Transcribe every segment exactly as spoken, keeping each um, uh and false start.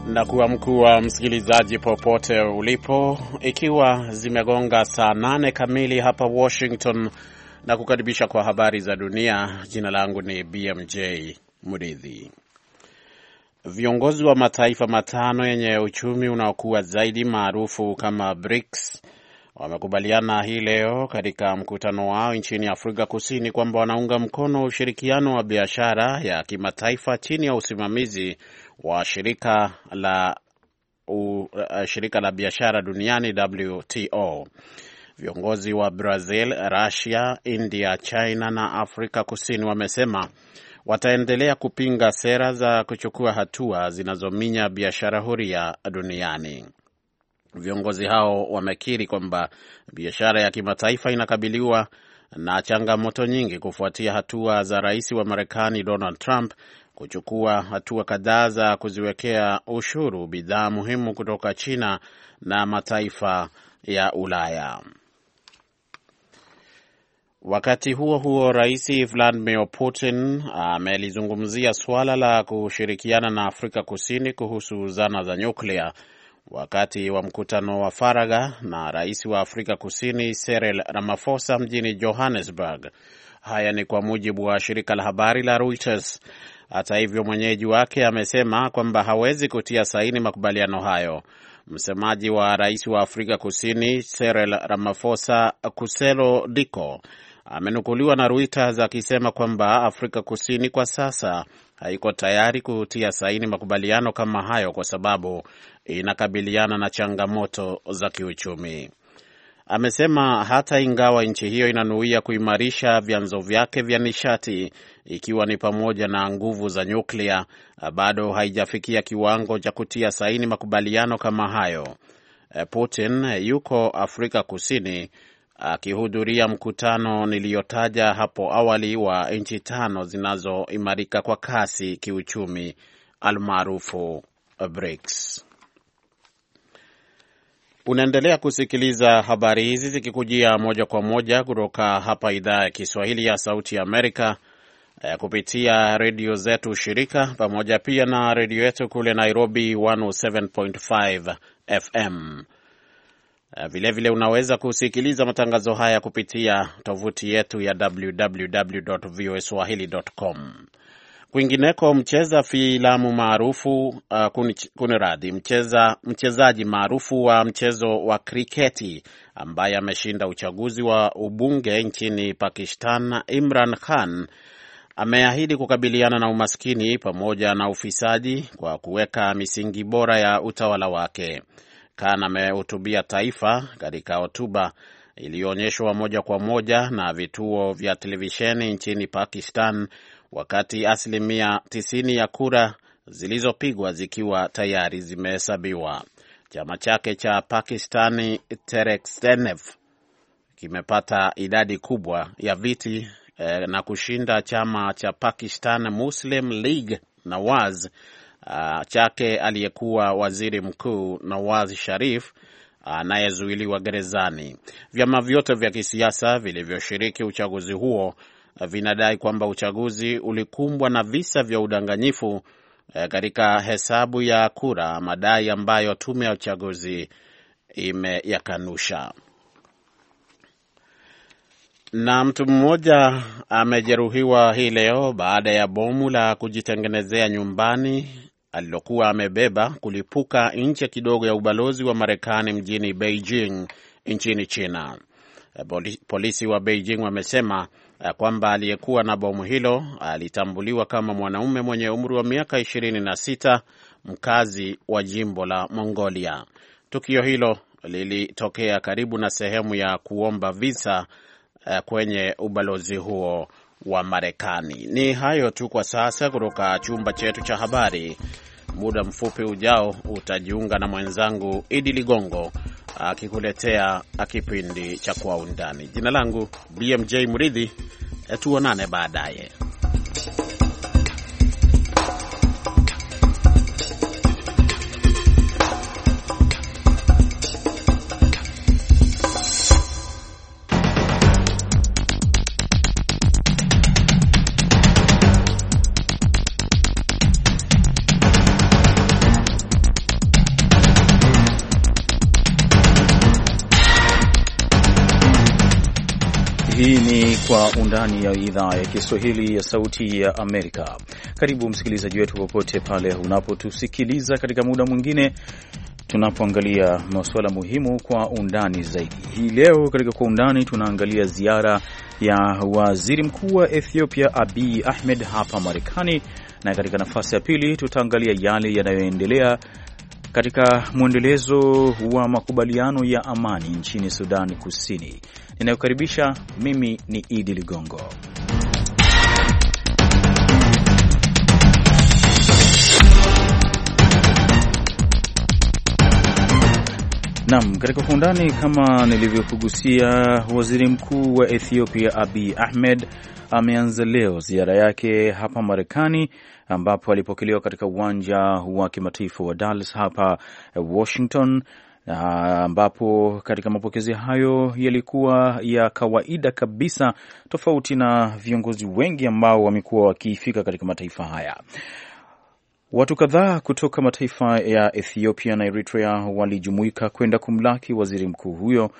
Na kuwa mkuu wa msikilizaji popote ulipo, ikiwa zimegonga saa nane kamili hapa Washington, na kukaribisha kwa habari za dunia. Jina langu ni B M J Muridhi. Viongozi wa mataifa matano yenye uchumi unaokuwa zaidi maarufu kama BRICS wamekubaliana hii leo katika mkutano wao nchini Afrika Kusini kwamba wanaunga mkono ushirikiano wa biashara ya kimataifa chini ya usimamizi wa shirika la u, uh, shirika la biashara duniani W T O. Viongozi wa Brazil, Russia, India, China na Afrika Kusini wamesema wataendelea kupinga sera za kuchukua hatua zinazominya biashara huria duniani. Viongozi hao wamekiri kwamba biashara ya kimataifa inakabiliwa na changamoto nyingi kufuatia hatua za rais wa Marekani Donald Trump kuchukua hatua kadhaa za kuziwekea ushuru bidhaa muhimu kutoka China na mataifa ya Ulaya. Wakati huo huo, Rais Vladimir Putin amelizungumzia suala la kushirikiana na Afrika Kusini kuhusu zana za nyuklia wakati wa mkutano wa faragha na rais wa Afrika Kusini Cyril Ramaphosa mjini Johannesburg. Haya ni kwa mujibu wa shirika la habari la Reuters. Hata hivyo, mwenyeji wake amesema kwamba hawezi kutia saini makubaliano hayo. Msemaji wa rais wa Afrika Kusini Cyril Ramaphosa, Kuselo Diko, amenukuliwa na Reuters akisema kwamba Afrika Kusini kwa sasa haiko tayari kutia saini makubaliano kama hayo kwa sababu inakabiliana na changamoto za kiuchumi. Amesema hata ingawa nchi hiyo inanuia kuimarisha vyanzo vyake vya nishati ikiwa ni pamoja na nguvu za nyuklia, bado haijafikia kiwango cha kutia saini makubaliano kama hayo. Putin yuko Afrika Kusini akihudhuria mkutano niliyotaja hapo awali wa nchi tano zinazoimarika kwa kasi kiuchumi almaarufu BRICS. Unaendelea kusikiliza habari hizi zikikujia moja kwa moja kutoka hapa idhaa ya Kiswahili ya Sauti ya Amerika eh, kupitia redio zetu shirika pamoja pia na redio yetu kule Nairobi one oh seven point five F M. Vile vile unaweza kusikiliza matangazo haya kupitia tovuti yetu ya w w w dot v o a swahili dot com. Kwingineko, mcheza filamu maarufu uh, kuniradhi mcheza mchezaji maarufu wa mchezo wa kriketi ambaye ameshinda uchaguzi wa ubunge nchini Pakistan, Imran Khan, ameahidi kukabiliana na umaskini pamoja na ufisadi kwa kuweka misingi bora ya utawala wake. Khan amehutubia taifa katika hotuba iliyoonyeshwa moja kwa moja na vituo vya televisheni nchini Pakistan wakati asilimia tisini ya kura zilizopigwa zikiwa tayari zimehesabiwa. Chama chake cha Pakistani Tehreek-e-Insaf kimepata idadi kubwa ya viti eh, na kushinda chama cha Pakistan Muslim League Nawaz uh, chake aliyekuwa waziri mkuu Nawaz Sharif anayezuiliwa gerezani. Vyama vyote vya kisiasa vilivyoshiriki uchaguzi huo vinadai kwamba uchaguzi ulikumbwa na visa vya udanganyifu eh, katika hesabu ya kura, madai ambayo tume ya uchaguzi imeyakanusha. Na mtu mmoja amejeruhiwa hii leo baada ya bomu la kujitengenezea nyumbani alilokuwa amebeba kulipuka nje kidogo ya ubalozi wa Marekani mjini Beijing nchini China. Polisi wa Beijing wamesema kwamba aliyekuwa na bomu hilo alitambuliwa kama mwanaume mwenye umri wa miaka ishirini na sita, mkazi wa jimbo la Mongolia. Tukio hilo lilitokea karibu na sehemu ya kuomba visa kwenye ubalozi huo wa Marekani. Ni hayo tu kwa sasa kutoka chumba chetu cha habari. Muda mfupi ujao utajiunga na mwenzangu Idi Ligongo akikuletea kipindi cha Kwa Undani. Jina langu B M J Muridhi, tuonane baadaye. Hii ni Kwa Undani ya idhaa ya Kiswahili ya Sauti ya Amerika. Karibu msikilizaji wetu popote pale unapotusikiliza katika muda mwingine tunapoangalia masuala muhimu kwa undani zaidi. Hii leo katika Kwa Undani tunaangalia ziara ya waziri mkuu wa Ethiopia Abiy Ahmed hapa Marekani, na katika nafasi ya pili tutaangalia yale yanayoendelea katika mwendelezo wa makubaliano ya amani nchini Sudan Kusini. Ninayokaribisha mimi ni Idi Ligongo. Naam, katika Kwa Undani kama nilivyokugusia, waziri mkuu wa Ethiopia Abiy Ahmed ameanza leo ziara yake hapa Marekani, ambapo alipokelewa katika uwanja wa kimataifa wa Dallas hapa Washington, ambapo katika mapokezi hayo yalikuwa ya kawaida kabisa, tofauti na viongozi wengi ambao wamekuwa wakifika katika mataifa haya. Watu kadhaa kutoka mataifa ya Ethiopia na Eritrea walijumuika kwenda kumlaki waziri mkuu huyo,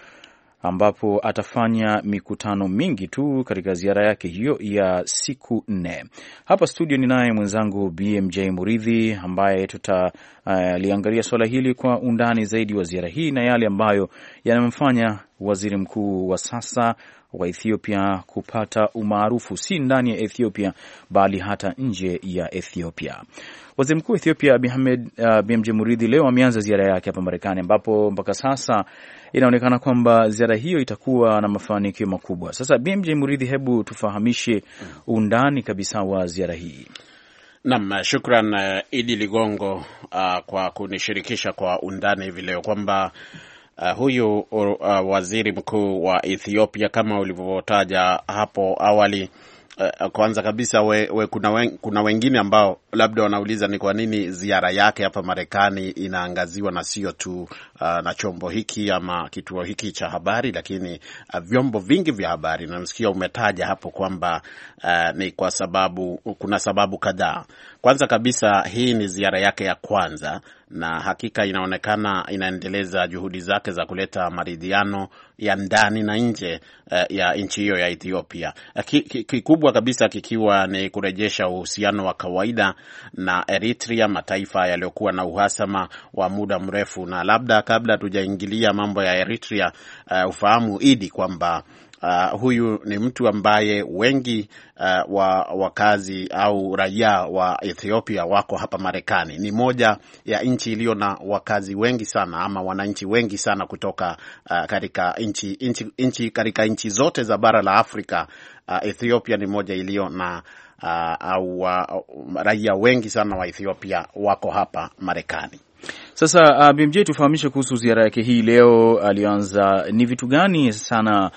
ambapo atafanya mikutano mingi tu katika ziara yake hiyo ya siku nne. Hapa studio ni naye mwenzangu B M J Muridhi, ambaye tutaliangalia uh, swala hili kwa undani zaidi wa ziara hii na yale ambayo yanamfanya waziri mkuu wa sasa wa Ethiopia kupata umaarufu si ndani ya Ethiopia bali hata nje ya Ethiopia. Waziri mkuu wa Ethiopia Abiy Ahmed, uh, B M J Muridhi, leo ameanza ziara yake hapa Marekani, ambapo mpaka sasa inaonekana kwamba ziara hiyo itakuwa na mafanikio makubwa. Sasa B M J Muridhi, hebu tufahamishe undani kabisa wa ziara hii. Naam, shukran uh, Idi Ligongo uh, kwa kunishirikisha kwa undani hivi leo kwamba Uh, huyu uh, waziri mkuu wa Ethiopia kama ulivyotaja hapo awali, uh, kwanza kabisa we, we, kuna, wen, kuna wengine ambao labda wanauliza ni kwa nini ziara yake hapa Marekani inaangaziwa na sio tu uh, na chombo hiki ama kituo hiki cha habari, lakini uh, vyombo vingi vya habari. Na msikia umetaja hapo kwamba uh, ni kwa sababu kuna sababu kadhaa. Kwanza kabisa, hii ni ziara yake ya kwanza, na hakika inaonekana inaendeleza juhudi zake za kuleta maridhiano ya ndani na nje uh, ya nchi hiyo ya Ethiopia. Kikubwa kabisa kikiwa ni kurejesha uhusiano wa kawaida na Eritrea, mataifa yaliyokuwa na uhasama wa muda mrefu. Na labda kabla tujaingilia mambo ya Eritrea, uh, ufahamu Idi kwamba Uh, huyu ni mtu ambaye wengi uh, wa wakazi au raia wa Ethiopia wako hapa Marekani. Ni moja ya nchi iliyo na wakazi wengi sana ama wananchi wengi sana kutoka uh, katika nchi nchi nchi katika nchi zote za bara la Afrika. Uh, Ethiopia ni moja iliyo na uh, au uh, raia wengi sana wa Ethiopia wako hapa Marekani. Sasa uh, B M J, tufahamishe kuhusu ziara yake hii leo alianza, ni vitu gani sana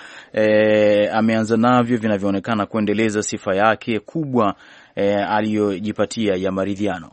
e, ameanza navyo vinavyoonekana kuendeleza sifa yake kubwa e, aliyojipatia ya maridhiano.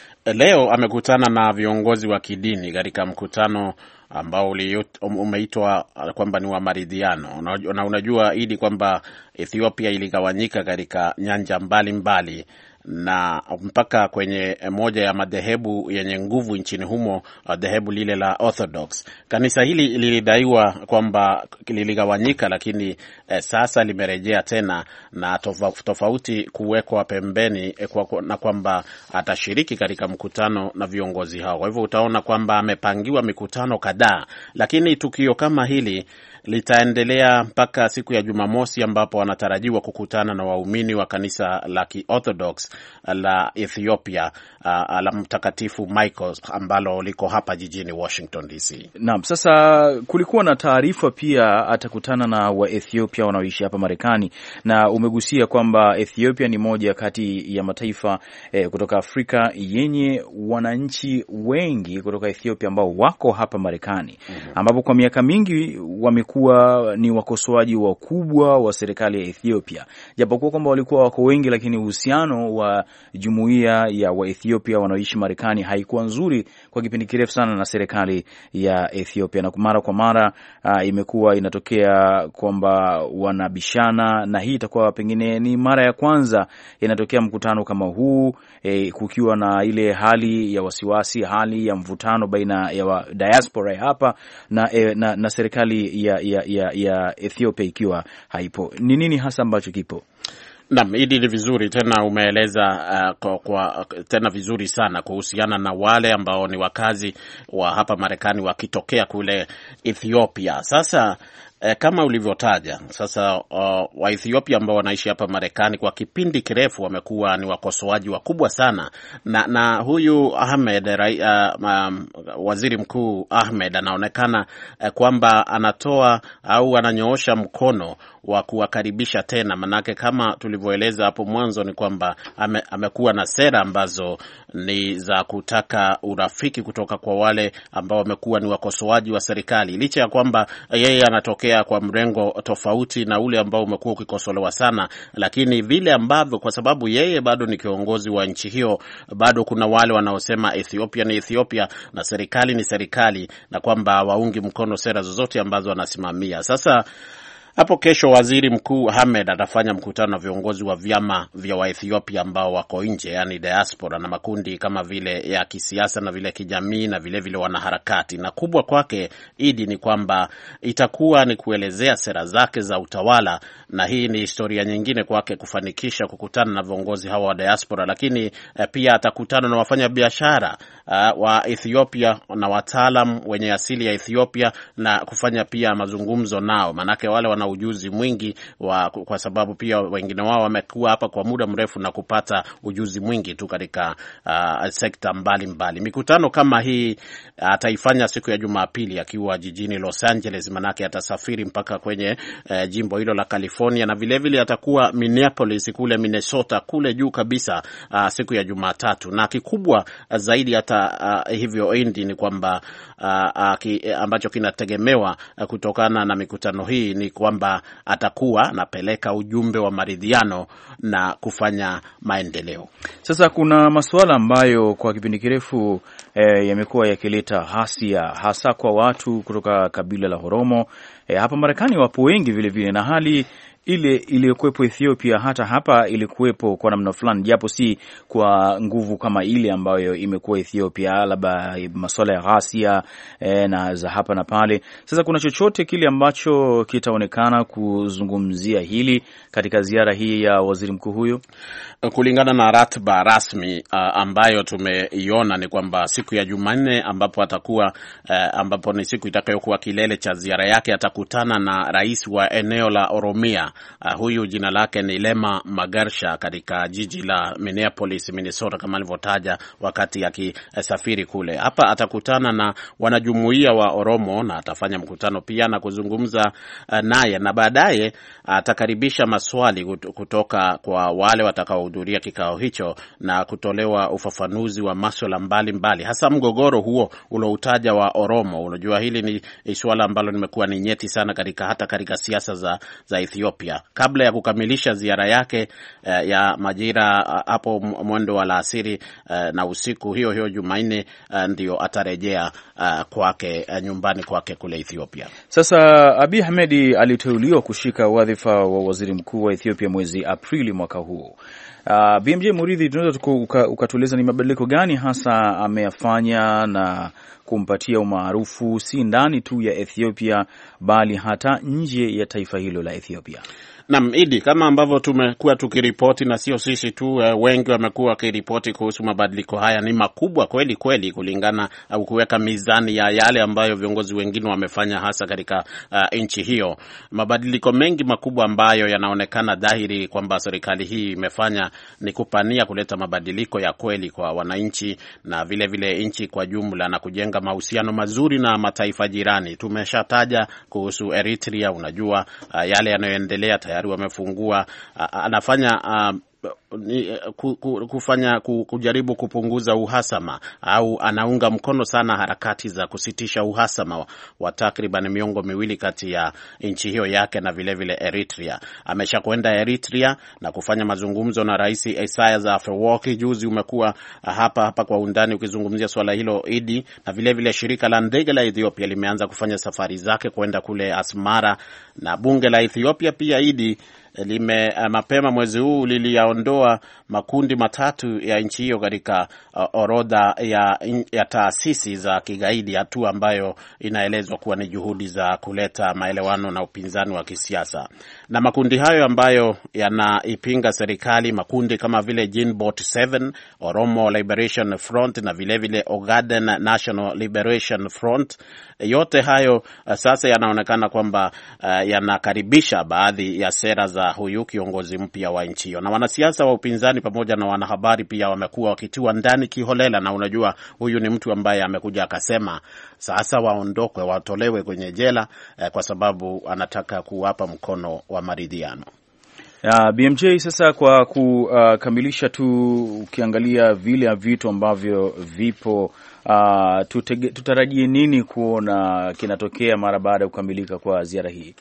Leo amekutana na viongozi wa kidini katika mkutano ambao umeitwa kwamba ni wa maridhiano. Na unajua Idi kwamba Ethiopia iligawanyika katika nyanja mbalimbali mbali, na mpaka kwenye moja ya madhehebu yenye nguvu nchini humo, dhehebu lile la Orthodox. Kanisa hili lilidaiwa kwamba liligawanyika, lakini eh, sasa limerejea tena na tofauti kuwekwa pembeni eh, kwa, na kwamba atashiriki katika mkutano na viongozi hao. Kwa hivyo utaona kwamba amepangiwa mikutano kadhaa, lakini tukio kama hili litaendelea mpaka siku ya Jumamosi, ambapo wanatarajiwa kukutana na waumini wa kanisa la Orthodox la Ethiopia, uh, la Mtakatifu Michael ambalo liko hapa jijini Washington D C. Naam, sasa kulikuwa na taarifa pia atakutana na wa Ethiopia wanaoishi hapa Marekani, na umegusia kwamba Ethiopia ni moja kati ya mataifa eh, kutoka Afrika yenye wananchi wengi kutoka Ethiopia ambao wako hapa Marekani, mm-hmm. ambapo kwa miaka mingi wamekuwa ni wakosoaji wakubwa wa serikali ya Ethiopia. Japokuwa kwamba walikuwa wako wengi, lakini uhusiano wa jumuiya ya wa Ethiopia wanaoishi Marekani haikuwa nzuri kwa kipindi kirefu sana na serikali ya Ethiopia, na mara kwa mara uh, imekuwa inatokea kwamba wanabishana, na hii itakuwa pengine ni mara ya kwanza inatokea mkutano kama huu, eh, kukiwa na ile hali ya wasiwasi, hali ya mvutano baina ya wa diaspora hapa na, eh, na, na serikali ya ya, ya, ya Ethiopia ikiwa haipo. Ni nini hasa ambacho kipo? Naam, hili ni vizuri tena umeeleza uh, kwa, kwa tena vizuri sana kuhusiana na wale ambao ni wakazi wa hapa Marekani wakitokea kule Ethiopia. Sasa E, kama ulivyotaja sasa, uh, wa Ethiopia ambao wanaishi hapa Marekani kwa kipindi kirefu wamekuwa ni wakosoaji wakubwa sana, na na huyu Ahmed uh, um, waziri mkuu Ahmed anaonekana uh, kwamba anatoa au ananyoosha mkono wa kuwakaribisha tena, manake kama tulivyoeleza hapo mwanzo ni kwamba ame, amekuwa na sera ambazo ni za kutaka urafiki kutoka kwa wale ambao wamekuwa ni wakosoaji wa serikali, licha ya kwamba yeye anatokea kwa mrengo tofauti na ule ambao umekuwa ukikosolewa sana, lakini vile ambavyo, kwa sababu yeye bado ni kiongozi wa nchi hiyo, bado kuna wale wanaosema Ethiopia ni Ethiopia na serikali ni serikali, na kwamba waungi mkono sera zozote ambazo anasimamia. Sasa hapo kesho waziri mkuu Ahmed atafanya mkutano na viongozi wa vyama vya wa Ethiopia ambao wako nje, yani diaspora, na makundi kama vile ya kisiasa na vile kijamii na vile vile wanaharakati. Na kubwa kwake Idi ni kwamba itakuwa ni kuelezea sera zake za utawala, na hii ni historia nyingine kwake kufanikisha kukutana na viongozi hawa wa diaspora, lakini eh, pia atakutana na wafanya biashara uh, wa Ethiopia na wataalam wenye asili ya Ethiopia na kufanya pia mazungumzo nao, manake wale wana ujuzi mwingi wa, kwa sababu pia wengine wao wamekuwa hapa kwa muda mrefu na kupata ujuzi mwingi tu katika uh, sekta mbalimbali mbali. Mikutano kama hii ataifanya uh, siku ya Jumapili akiwa jijini Los Angeles, manake atasafiri mpaka kwenye uh, jimbo hilo la California, na vile vile atakuwa Minneapolis kule Minnesota kule juu kabisa uh, siku ya Jumatatu. Na kikubwa uh, zaidi hata uh, hivyo Indi ni kwamba uh, uh, ki, ambacho kinategemewa uh, kutokana na mikutano hii ni kwamba atakuwa anapeleka ujumbe wa maridhiano na kufanya maendeleo. Sasa kuna masuala ambayo kwa kipindi kirefu eh, yamekuwa yakileta ghasia hasa kwa watu kutoka kabila la Oromo. Eh, hapa Marekani wapo wengi vile vile, na hali ile iliyokuwepo Ethiopia hata hapa ilikuwepo kwa namna fulani, japo si kwa nguvu kama ile ambayo imekuwa Ethiopia, labda masuala ya ghasia e, na za hapa na pale. Sasa kuna chochote kile ambacho kitaonekana kuzungumzia hili katika ziara hii ya waziri mkuu huyo? Kulingana na ratiba rasmi uh, ambayo tumeiona ni kwamba siku ya Jumanne ambapo atakuwa uh, ambapo ni siku itakayokuwa kilele cha ziara yake, atakutana na rais wa eneo la Oromia. Uh, huyu jina lake ni Lema Magarsha katika jiji la Minneapolis, Minnesota kama alivyotaja wakati akisafiri kule. Hapa atakutana na wanajumuiya wa Oromo na atafanya mkutano pia na kuzungumza uh, naye, na baadaye atakaribisha uh, maswali kutoka kwa wale watakaohudhuria kikao hicho na kutolewa ufafanuzi wa masuala mbalimbali, hasa mgogoro huo uloutaja wa Oromo. Unajua hili ni swala ambalo limekuwa ni nyeti sana katika hata katika siasa za za Ethiopia. Kabla ya kukamilisha ziara yake uh, ya majira uh, hapo mwendo wa alasiri uh, na usiku hiyo hiyo Jumanne uh, ndio atarejea uh, kwake uh, nyumbani kwake kule Ethiopia. Sasa Abiy Ahmed aliteuliwa kushika wadhifa wa waziri mkuu wa Ethiopia mwezi Aprili mwaka huu. Uh, B M J Muridhi, tunaweza ukatueleza ni mabadiliko gani hasa ameyafanya na kumpatia umaarufu si ndani tu ya Ethiopia bali hata nje ya taifa hilo la Ethiopia? Naam, Idi, kama ambavyo tumekuwa tukiripoti na sio sisi tu, uh, wengi wamekuwa wakiripoti kuhusu mabadiliko haya, ni makubwa kweli kweli kulingana au uh, kuweka mizani ya yale ambayo viongozi wengine wamefanya hasa katika uh, nchi hiyo. Mabadiliko mengi makubwa ambayo yanaonekana dhahiri kwamba serikali hii imefanya ni kupania kuleta mabadiliko ya kweli kwa wananchi na vile vile nchi kwa jumla na kujenga mahusiano mazuri na mataifa jirani. Tumeshataja kuhusu Eritrea, unajua uh, yale yanayoendelea tayari wamefungua, anafanya uh, ni, ku, ku, kufanya ku, kujaribu kupunguza uhasama au anaunga mkono sana harakati za kusitisha uhasama wa, wa takriban miongo miwili kati ya nchi hiyo yake na vile vile Eritrea. Ameshakwenda Eritrea na kufanya mazungumzo na Rais Isaias Afwerki. Juzi umekuwa hapa hapa kwa undani ukizungumzia swala hilo Idi, na vile vile shirika la ndege la Ethiopia limeanza kufanya safari zake kwenda kule Asmara, na bunge la Ethiopia pia Idi lime uh, mapema mwezi huu liliyaondoa makundi matatu ya nchi hiyo katika uh, orodha ya, ya taasisi za kigaidi, hatua ambayo inaelezwa kuwa ni juhudi za kuleta maelewano na upinzani wa kisiasa. Na makundi hayo ambayo yanaipinga serikali, makundi kama vile Jinbot seven, Oromo Liberation Front na vile vile Ogaden National Liberation Front, yote hayo uh, sasa yanaonekana kwamba uh, yanakaribisha baadhi ya sera za huyu kiongozi mpya wa nchi hiyo. Na wanasiasa wa upinzani pamoja na wanahabari pia wamekuwa wakitiwa ndani kiholela, na unajua huyu ni mtu ambaye amekuja akasema sasa waondokwe, watolewe kwenye jela eh, kwa sababu anataka kuwapa mkono wa maridhiano. Uh, B M J, sasa kwa kukamilisha uh, tu ukiangalia vile vitu ambavyo vipo, uh, tutege, tutarajie nini kuona kinatokea mara baada ya kukamilika kwa ziara hii?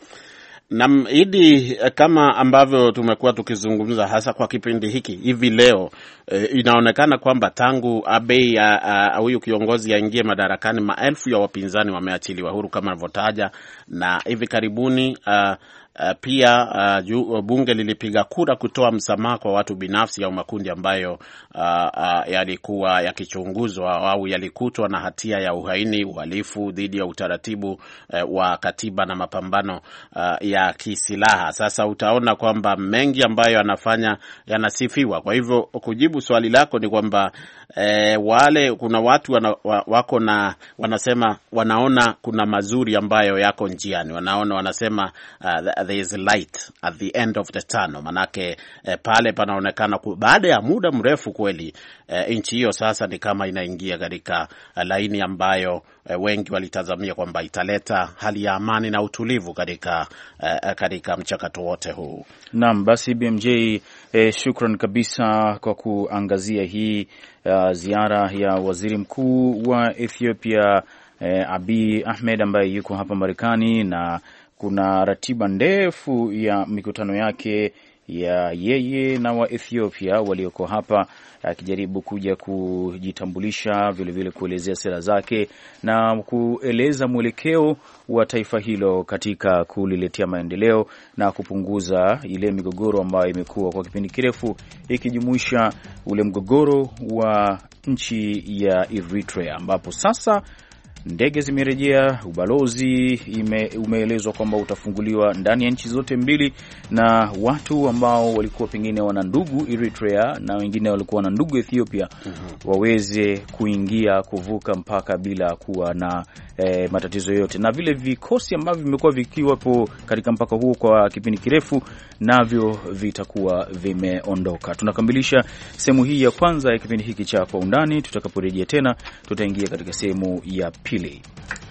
Na idi kama ambavyo tumekuwa tukizungumza hasa kwa kipindi hiki hivi leo, e, inaonekana kwamba tangu Abiy huyu uh, kiongozi aingie madarakani, maelfu ya wapinzani wameachiliwa huru kama nilivyotaja, na hivi karibuni uh, Uh, pia uh, bunge lilipiga kura kutoa msamaha kwa watu binafsi au makundi ambayo uh, uh, yalikuwa yakichunguzwa au yalikutwa na hatia ya uhaini, uhalifu dhidi ya utaratibu uh, wa katiba na mapambano uh, ya kisilaha. Sasa utaona kwamba mengi ambayo anafanya yanasifiwa. Kwa hivyo kujibu swali lako ni kwamba E, wale kuna watu wana, wako na wanasema wanaona kuna mazuri ambayo yako njiani, wanaona wanasema uh, there is light at the end of the tunnel. Manake eh, pale panaonekana baada ya muda mrefu kweli eh, nchi hiyo sasa ni kama inaingia katika uh, laini ambayo eh, wengi walitazamia kwamba italeta hali ya amani na utulivu katika eh, katika mchakato wote huu. Naam, basi B M J, eh, shukran kabisa kwa kuangazia hii uh, ziara ya waziri mkuu wa Ethiopia eh, Abiy Ahmed ambaye yuko hapa Marekani, na kuna ratiba ndefu ya mikutano yake ya yeye na wa Ethiopia walioko hapa, akijaribu kuja kujitambulisha, vile vile kuelezea sera zake na kueleza mwelekeo wa taifa hilo katika kuliletea maendeleo na kupunguza ile migogoro ambayo imekuwa kwa kipindi kirefu, ikijumuisha ule mgogoro wa nchi ya Eritrea ambapo sasa ndege zimerejea. Ubalozi ime, umeelezwa kwamba utafunguliwa ndani ya nchi zote mbili, na watu ambao walikuwa pengine wana ndugu Eritrea na wengine walikuwa na ndugu Ethiopia mm-hmm. waweze kuingia kuvuka mpaka bila kuwa na eh, matatizo yote. Na vile vikosi ambavyo vimekuwa vikiwapo katika mpaka huo kwa kipindi kirefu navyo vitakuwa vimeondoka. Tunakamilisha sehemu hii ya kwanza ya kipindi hiki cha Kwa Undani. Tutakaporejea tena tutaingia katika sehemu ya pili.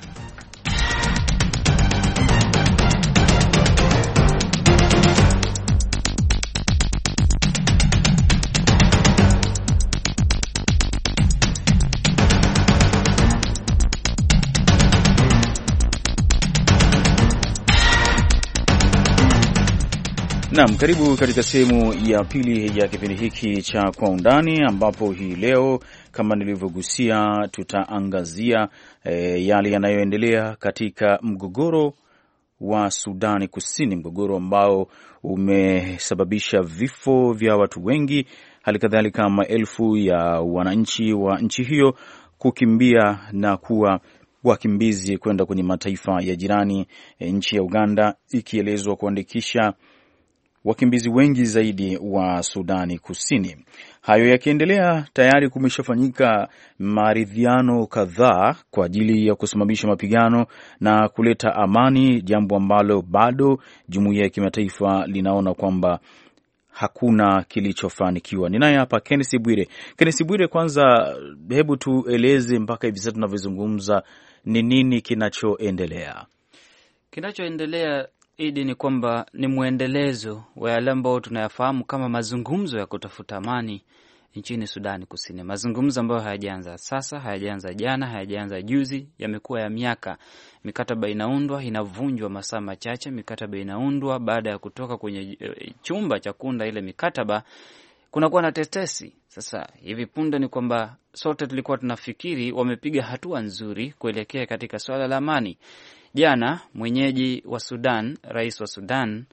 Naam, karibu katika sehemu ya pili ya kipindi hiki cha Kwa Undani, ambapo hii leo kama nilivyogusia tutaangazia e, yale yanayoendelea katika mgogoro wa Sudani Kusini, mgogoro ambao umesababisha vifo vya watu wengi, halikadhalika maelfu ya wananchi wa nchi hiyo kukimbia na kuwa wakimbizi kwenda kwenye mataifa ya jirani, e, nchi ya Uganda ikielezwa kuandikisha wakimbizi wengi zaidi wa Sudani Kusini. Hayo yakiendelea, tayari kumeshafanyika maridhiano kadhaa kwa ajili ya kusimamisha mapigano na kuleta amani, jambo ambalo bado jumuiya ya kimataifa linaona kwamba hakuna kilichofanikiwa. Ninaye hapa Kenneth Bwire. Kenneth Bwire, kwanza hebu tueleze mpaka hivi sasa tunavyozungumza ni nini kinachoendelea? Kinachoendelea Idi ni kwamba ni muendelezo wa yale ambao tunayafahamu kama mazungumzo ya kutafuta amani nchini Sudani Kusini. Mazungumzo ambayo hayajaanza sasa, hayajaanza jana, hayajaanza juzi, yamekuwa ya miaka. Mikataba inaundwa, inavunjwa masaa machache, mikataba inaundwa, baada ya kutoka kwenye chumba cha kuunda ile mikataba kunakuwa na tetesi. Sasa hivi punde ni kwamba sote tulikuwa tunafikiri wamepiga hatua nzuri kuelekea katika swala la amani. Jana mwenyeji wa Sudan, rais wa Sudan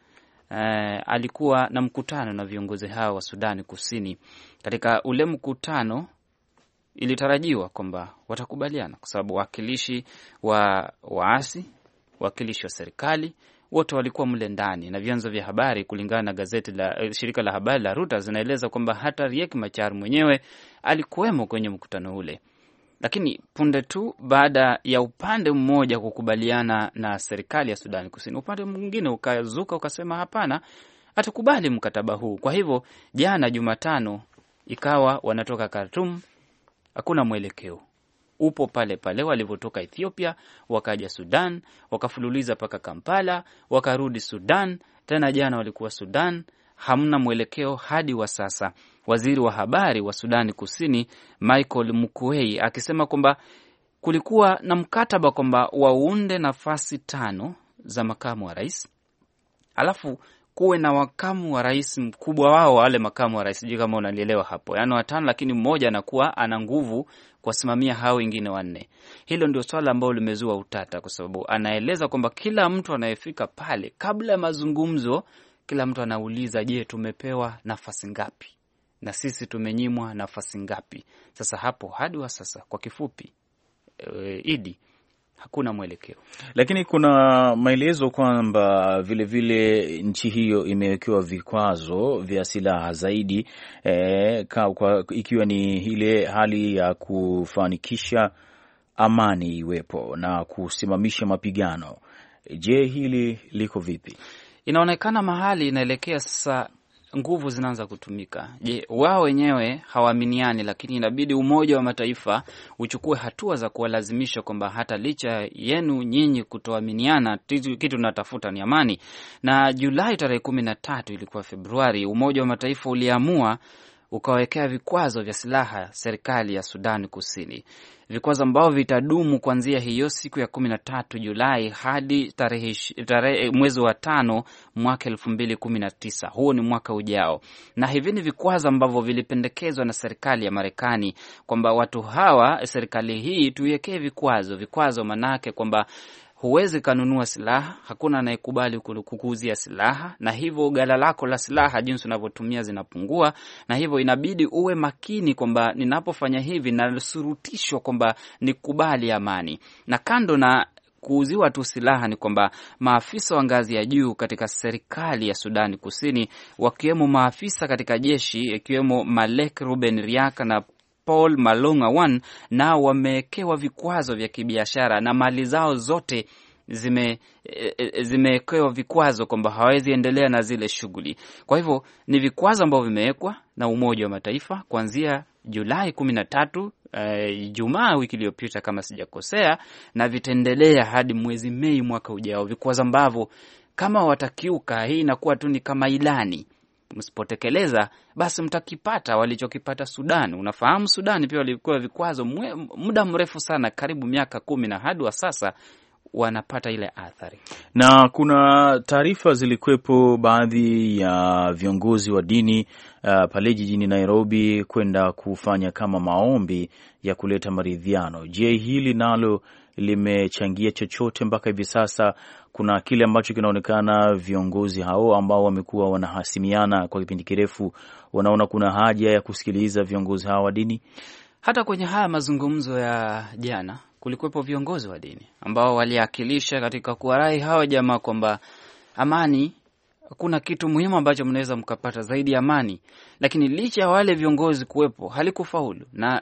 eh, alikuwa na mkutano na viongozi hao wa Sudani Kusini. Katika ule mkutano ilitarajiwa kwamba watakubaliana kwa sababu wakilishi wa waasi, wakilishi wa serikali wote walikuwa mle ndani, na vyanzo vya habari kulingana na gazeti la shirika la habari la Reuters zinaeleza kwamba hata Riek Machar mwenyewe alikuwemo kwenye mkutano ule. Lakini punde tu baada ya upande mmoja kukubaliana na serikali ya Sudani Kusini, upande mwingine ukazuka ukasema hapana, atakubali mkataba huu. Kwa hivyo jana Jumatano ikawa wanatoka Khartoum, hakuna mwelekeo. Upo pale pale walivyotoka Ethiopia, wakaja Sudan, wakafululiza paka Kampala, wakarudi Sudan, tena jana walikuwa Sudan, hamna mwelekeo hadi wa sasa. Waziri wa habari wa Sudani Kusini Michael Mukwei akisema kwamba kulikuwa na mkataba kwamba waunde nafasi tano za makamu wa rais, alafu kuwe na wakamu wa rais mkubwa wao, wale makamu wa rais, sijui kama unalielewa hapo, yaani watano, lakini mmoja anakuwa ana nguvu kuwasimamia hao wengine wanne. Hilo ndio swala ambalo limezua utata, kwa sababu anaeleza kwamba kila mtu anayefika pale kabla ya mazungumzo, kila mtu anauliza, je, tumepewa nafasi ngapi na sisi tumenyimwa nafasi ngapi? Sasa hapo hadi wa sasa kwa kifupi e, idi hakuna mwelekeo. Lakini kuna maelezo kwamba vile vile nchi hiyo imewekewa vikwazo vya silaha zaidi e, kwa, ikiwa ni ile hali ya kufanikisha amani iwepo na kusimamisha mapigano. Je, hili liko vipi? Inaonekana mahali inaelekea sasa nguvu zinaanza kutumika. Je, wao wenyewe hawaaminiani, lakini inabidi Umoja wa Mataifa uchukue hatua za kuwalazimisha kwamba hata licha yenu nyinyi kutoaminiana, kitu tunatafuta ni amani. Na Julai tarehe kumi na tatu ilikuwa Februari, Umoja wa Mataifa uliamua ukawekea vikwazo vya silaha serikali ya Sudan Kusini. Vikwazo ambao vitadumu kuanzia hiyo siku ya kumi na tatu Julai hadi tarehe tarehe mwezi wa tano mwaka elfu mbili kumi na tisa. Huo ni mwaka ujao. Na hivi ni vikwazo ambavyo vilipendekezwa na serikali ya Marekani kwamba watu hawa, serikali hii tuiwekee vikwazo. Vikwazo manake kwamba huwezi kanunua silaha, hakuna anayekubali kukuuzia silaha, na hivyo gala lako la silaha jinsi unavyotumia zinapungua, na hivyo inabidi uwe makini kwamba ninapofanya hivi nasurutishwa kwamba nikubali amani. Na kando na kuuziwa tu silaha ni kwamba maafisa wa ngazi ya juu katika serikali ya Sudani Kusini, wakiwemo maafisa katika jeshi, ikiwemo Malek Ruben Riak na Paul Malonga One, na wamewekewa vikwazo vya kibiashara na mali zao zote zime zimewekewa vikwazo kwamba hawezi endelea na zile shughuli. Kwa hivyo ni vikwazo ambavyo vimewekwa na Umoja wa Mataifa kuanzia Julai kumi na tatu Ijumaa uh, wiki iliyopita kama sijakosea, na vitaendelea hadi mwezi Mei mwaka ujao. Vikwazo ambavyo kama watakiuka, hii inakuwa tu ni kama ilani, msipotekeleza basi mtakipata walichokipata Sudan. Unafahamu Sudan pia walikuwa vikwazo muda mrefu sana, karibu miaka kumi, na hadi wa sasa wanapata ile athari. Na kuna taarifa zilikuwepo baadhi ya viongozi wa dini uh, pale jijini Nairobi kwenda kufanya kama maombi ya kuleta maridhiano. Je, hili nalo limechangia chochote mpaka hivi sasa? Kuna kile ambacho kinaonekana viongozi hao ambao wamekuwa wanahasimiana kwa kipindi kirefu, wanaona kuna haja ya kusikiliza viongozi hao wa dini. Hata kwenye haya mazungumzo ya jana kulikuwepo viongozi wa dini ambao waliakilisha katika kuwarai hawa jamaa kwamba amani, kuna kitu muhimu ambacho mnaweza mkapata zaidi ya amani. Lakini licha ya wale viongozi kuwepo, halikufaulu, na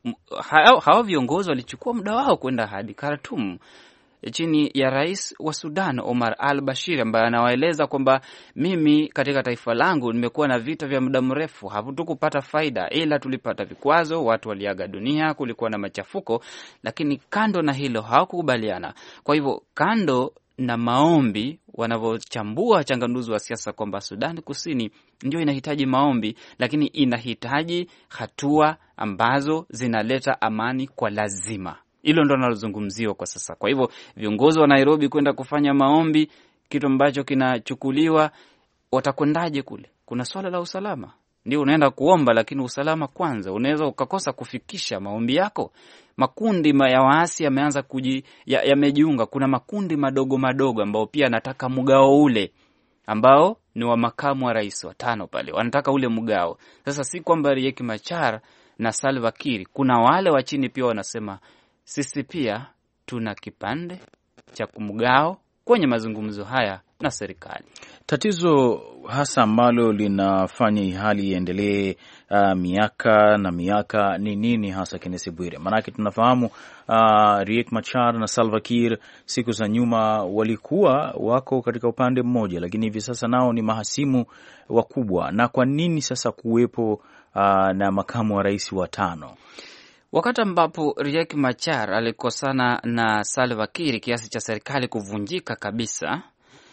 hao, hao viongozi walichukua muda wao kwenda hadi Khartoum chini ya rais wa Sudan Omar al-Bashir, ambaye anawaeleza kwamba mimi katika taifa langu nimekuwa na vita vya muda mrefu, hatukupata faida, ila tulipata vikwazo, watu waliaga dunia, kulikuwa na machafuko, lakini kando na hilo hawakukubaliana. Kwa hivyo kando na maombi, wanavyochambua changanuzi wa siasa kwamba Sudan Kusini ndio inahitaji maombi, lakini inahitaji hatua ambazo zinaleta amani kwa lazima. Hilo ndo nalozungumziwa kwa sasa. Kwa hivyo viongozi wa Nairobi kwenda kufanya maombi, kitu ambacho kinachukuliwa, watakwendaje kule? Kuna swala la usalama. Ndio unaenda kuomba, lakini usalama kwanza. Unaweza ukakosa kufikisha maombi yako. Makundi ya waasi yameanza kuji yamejiunga. Ya kuna makundi madogo madogo ambao pia nataka mgao ule. ambao ni wa makamu wa rais watano pale, wanataka ule mgao. Sasa si kwamba Riek Machar na Salva Kiir, kuna wale wa chini pia wanasema sisi pia tuna kipande cha kumgao kwenye mazungumzo haya na serikali. Tatizo hasa ambalo linafanya hali iendelee uh, miaka na miaka ni nini hasa, Kenneth Bwire? Maanake tunafahamu uh, Riek Machar na Salva Kiir siku za nyuma walikuwa wako katika upande mmoja, lakini hivi sasa nao ni mahasimu wakubwa. Na kwa nini sasa kuwepo uh, na makamu wa rais wa tano? Wakati ambapo Riek Machar alikosana na Salva Kiir kiasi cha serikali kuvunjika kabisa,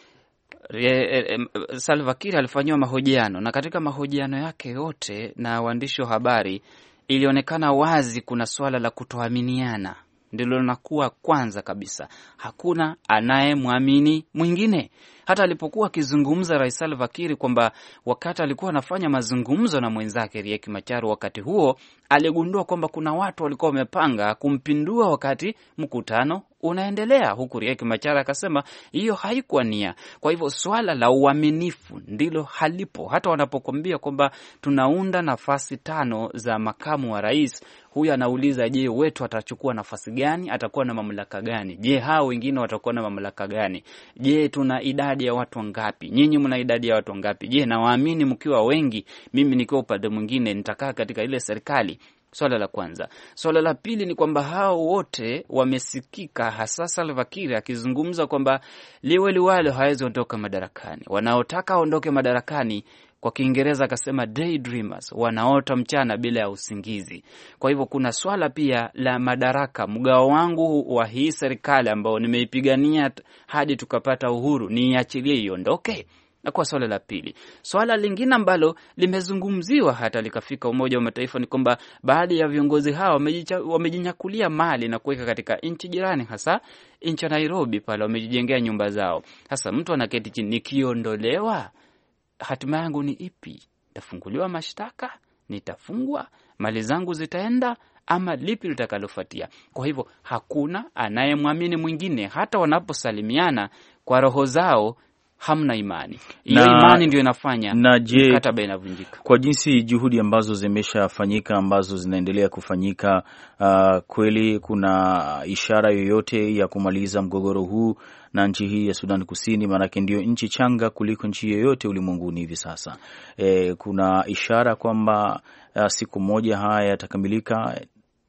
Salva Kiir alifanyiwa mahojiano, na katika mahojiano yake yote na waandishi wa habari ilionekana wazi kuna swala la kutoaminiana. Ndilo linakuwa kwanza kabisa. Hakuna anayemwamini mwingine. Hata alipokuwa akizungumza Rais Salva Kiir kwamba wakati alikuwa anafanya mazungumzo na mwenzake Riek Machar, wakati huo aligundua kwamba kuna watu walikuwa wamepanga kumpindua wakati mkutano unaendelea, huku Riek Machar akasema hiyo haikuwa nia. Kwa hivyo swala la uaminifu ndilo halipo. Hata wanapokuambia kwamba tunaunda nafasi tano za makamu wa rais, huyu anauliza, je, wetu atachukua nafasi gani? Atakuwa na mamlaka gani? Je, hao wengine watakuwa na mamlaka gani? Je, tuna idadi ya watu wangapi? Nyinyi mna idadi ya watu wangapi? Je, na waamini mkiwa wengi, mimi nikiwa upande mwingine nitakaa katika ile serikali? Swala la kwanza. Swala la pili ni kwamba hao wote wamesikika, hasa Salva Kiir akizungumza kwamba liwe liwalo hawezi ondoka madarakani. Wanaotaka aondoke madarakani, kwa Kiingereza akasema daydreamers, wanaota mchana bila ya usingizi. Kwa hivyo kuna swala pia la madaraka, mgao wangu wa hii serikali ambao nimeipigania hadi tukapata uhuru, niachilie iondoke? Na kwa swala la pili, swala lingine ambalo limezungumziwa hata likafika Umoja wa Mataifa ni kwamba baadhi ya viongozi hao wamejinyakulia mali na kuweka katika nchi jirani, hasa nchi ya Nairobi pale wamejijengea nyumba zao. Sasa mtu anaketi chini, nikiondolewa hatima yangu ni ipi? Nitafunguliwa mashtaka? Nitafungwa? Mali zangu zitaenda? Ama lipi litakalofuatia? Kwa hivyo hakuna anayemwamini mwingine. Hata wanaposalimiana kwa roho zao hamna imani. Hiyo imani ndio inafanya mkataba inavunjika. Kwa jinsi juhudi ambazo zimeshafanyika, ambazo zinaendelea kufanyika, uh, kweli kuna ishara yoyote ya kumaliza mgogoro huu na nchi hii ya Sudan Kusini? Maanake ndio nchi changa kuliko nchi yoyote ulimwenguni hivi sasa. E, kuna ishara kwamba uh, siku moja haya yatakamilika.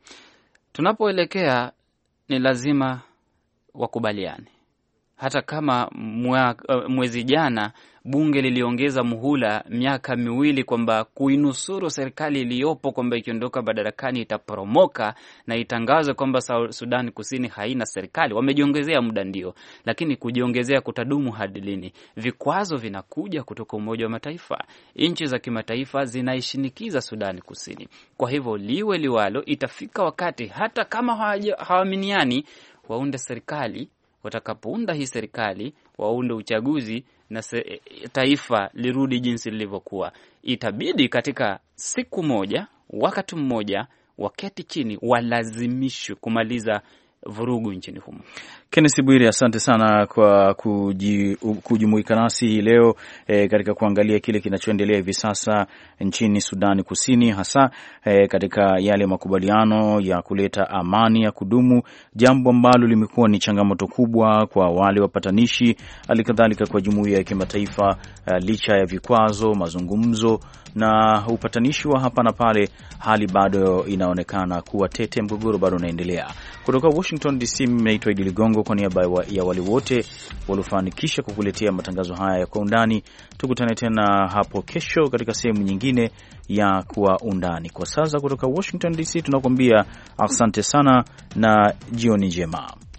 Tunapoelekea ni lazima wakubaliane. Hata kama mwa, mwezi jana bunge liliongeza muhula miaka miwili kwamba kuinusuru serikali iliyopo kwamba ikiondoka madarakani itaporomoka na itangaze kwamba Sudan Kusini haina serikali. Wamejiongezea muda ndio, lakini kujiongezea kutadumu hadi lini? Vikwazo vinakuja kutoka Umoja wa Mataifa. Nchi za kimataifa zinaishinikiza Sudan Kusini. Kwa hivyo liwe liwalo, itafika wakati hata kama hawaminiani waunde serikali. Watakapounda hii serikali, waunde uchaguzi na se, taifa lirudi jinsi lilivyokuwa. Itabidi katika siku moja, wakati mmoja, waketi chini walazimishwe kumaliza vurugu nchini humo. Kenneth Bwire, asante sana kwa kuji, kujumuika nasi hii leo e, katika kuangalia kile kinachoendelea hivi sasa nchini Sudan Kusini, hasa e, katika yale makubaliano ya kuleta amani ya kudumu, jambo ambalo limekuwa ni changamoto kubwa kwa wale wapatanishi, alikadhalika kwa jumuiya ya kimataifa. Licha ya vikwazo, mazungumzo na upatanishi wa hapa na pale, hali bado inaonekana kuwa tete, mgogoro bado unaendelea. Kutoka Washington D C, naitwa Idi Ligongo, kwa niaba ya wale wote waliofanikisha kukuletea matangazo haya ya Kwa Undani. Tukutane tena hapo kesho katika sehemu nyingine ya Kwa Undani. Kwa sasa kutoka Washington D C tunakuambia asante sana na jioni njema.